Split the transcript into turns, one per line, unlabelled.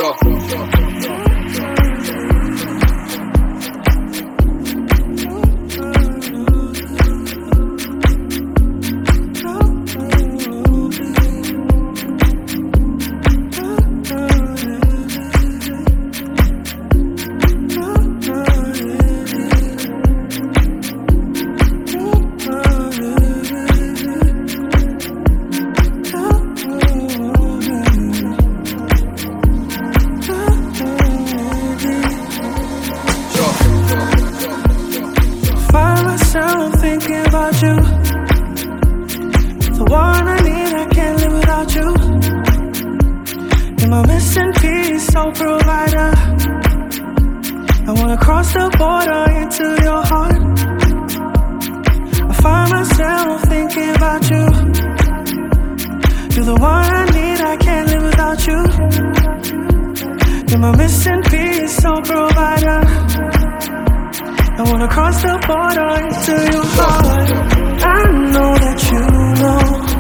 you. The one I need, I can't live without you. You're my missing piece, soul provider. I wanna cross the border into your heart. I find myself thinking about you. You're the one I need, I can't live without you. You're my missing piece, soul provider. I wanna cross the border into your heart. I know that you know